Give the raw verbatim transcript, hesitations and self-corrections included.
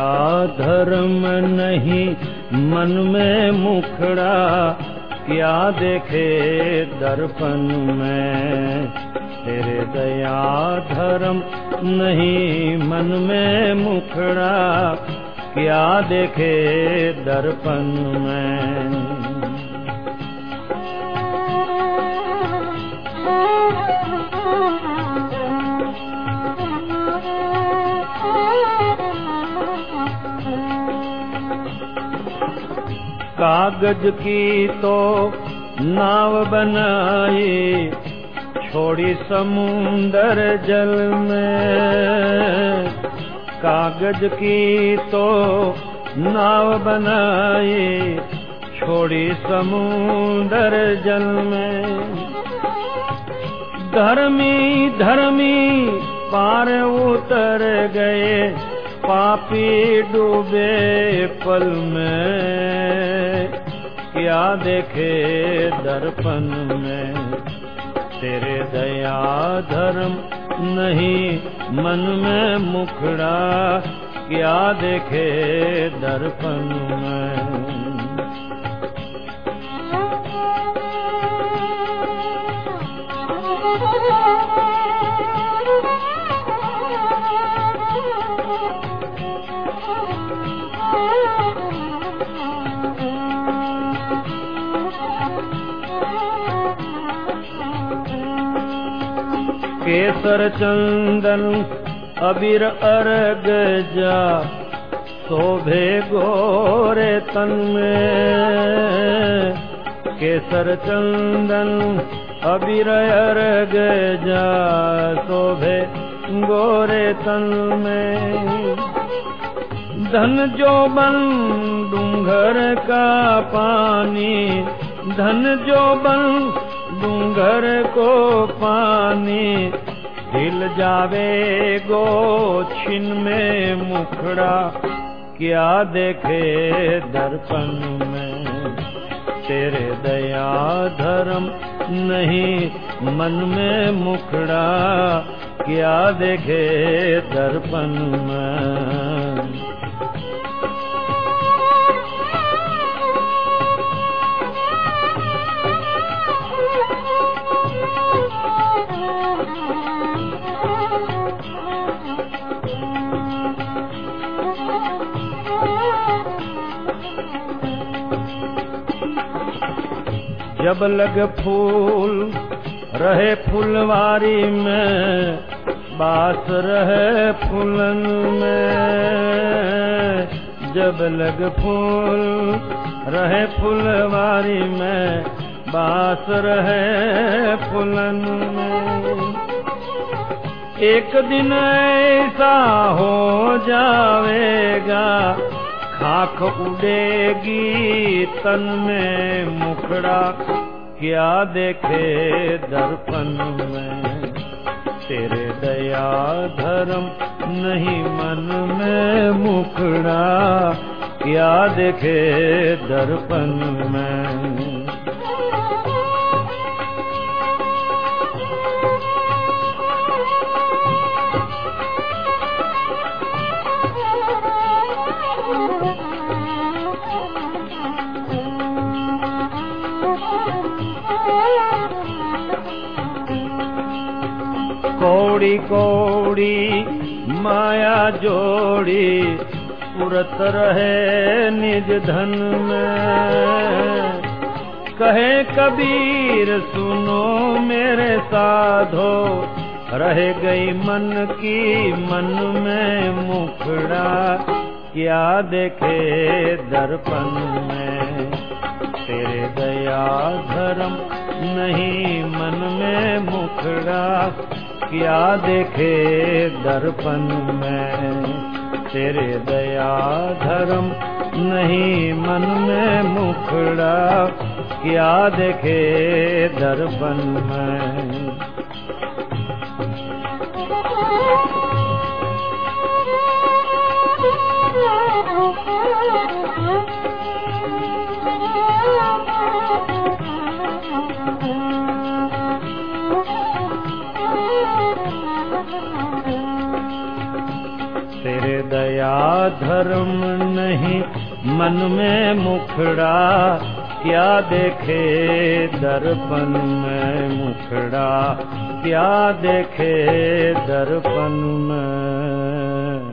धर्म नहीं मन में मुखड़ा, क्या देखे दर्पण में। तेरे दया धर्म नहीं मन में मुखड़ा, क्या देखे दर्पण में। कागज की तो नाव बनाई, छोड़ी समुंदर जल में। कागज की तो नाव बनाई, छोड़ी समुंदर जल में। धर्मी धर्मी पार उतर गए, पापी डूबे पल में। क्या देखे दर्पण में। तेरे दया धर्म नहीं मन में मुखड़ा, क्या देखे दर्पण में। केसर चंदन अबीर अर्ग जा, शोभे गोरे तन में। केसर चंदन अबीर अर्ग जा, शोभे गोरे तन में। धन जोबन डूंगर का पानी, धन जोबन डूंगर को पानी। हिल जावे गो छिन में मुखड़ा, क्या देखे दर्पण में। तेरे दया धर्म नहीं मन में मुखड़ा, क्या देखे दर्पण में। जब लग फूल रहे फुलवारी में, बास रहे फूलन में। जब लग फूल रहे फुलवारी में, बास रहे फूलन में। एक दिन ऐसा हो जावेगा, खाक उड़ेगी तन में मुखड़ा, क्या देखे दर्पण में। तेरे दया धर्म नहीं मन में मुखड़ा, क्या देखे दर्पण में। कौड़ी कौड़ी माया जोड़ी, पुरत रहे निज धन में। कहे कबीर सुनो मेरे साधो, रह गई मन की मन में मुखड़ा, क्या देखे दर्पण में। तेरे दया धर्म नहीं मन में मुखड़ा, क्या देखे दर्पण में। तेरे दया धर्म नहीं मन में मुखड़ा, क्या देखे दर्पण में। तेरे दया धर्म नहीं मन में मुखड़ा, क्या देखे दर्पण में मुखड़ा, क्या देखे दर्पण में।